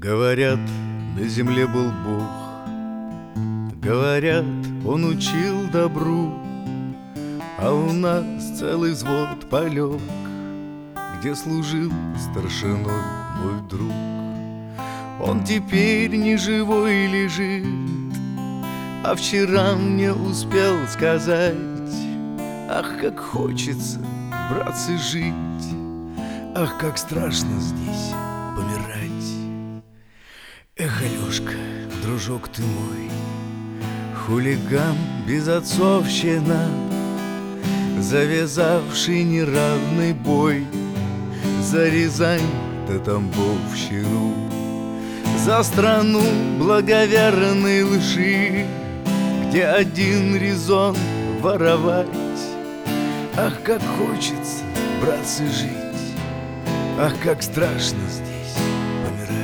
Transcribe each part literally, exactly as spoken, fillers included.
Говорят, на земле был Бог, говорят, Он учил добру, а у нас целый взвод полег, где служил старшиной мой друг. Он теперь не живой лежит, а вчера мне успел сказать: ах, как хочется, братцы, жить, ах, как страшно здесь помирать. Эх, Алешка, дружок ты мой, хулиган, безотцовщина, завязавший неравный бой за Рязань да Тамбовщину, за страну благоверной лжи, где один резон воровать. Ах, как хочется, братцы, жить, ах, как страшно здесь помирать.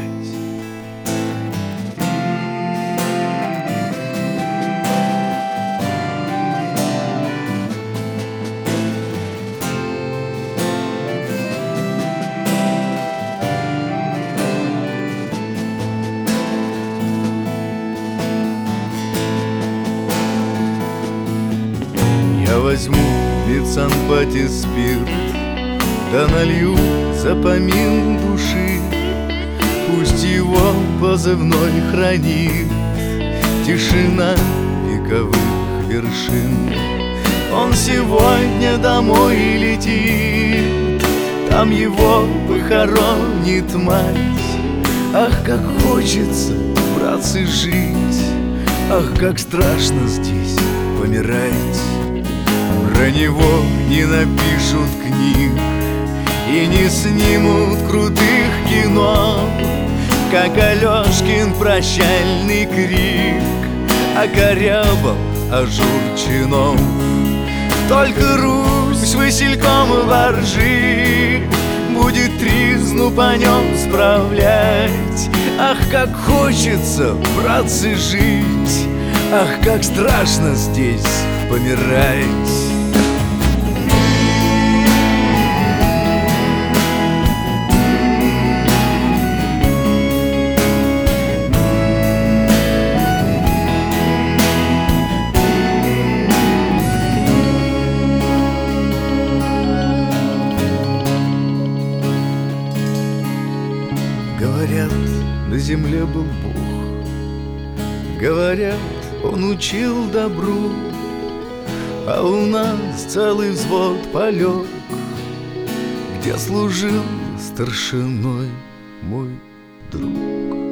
Я возьму медсанбате спирт, да налью за помин души. Пусть его позывной хранит тишина вековых вершин. Он сегодня домой летит, там его похоронит мать. Ах, как хочется, братцы, жить, ах, как страшно здесь помирать. Про него не напишут книг и не снимут крутых кино, как Алешкин прощальный крик окорябал ажур чинов. Только Русь васильком воржи будет тризну по нем справлять. Ах, как хочется, братцы, жить, ах, как страшно здесь помирать. Говорят, на земле был Бог, говорят, Он учил добру, а у нас целый взвод полег, где служил старшиной мой друг.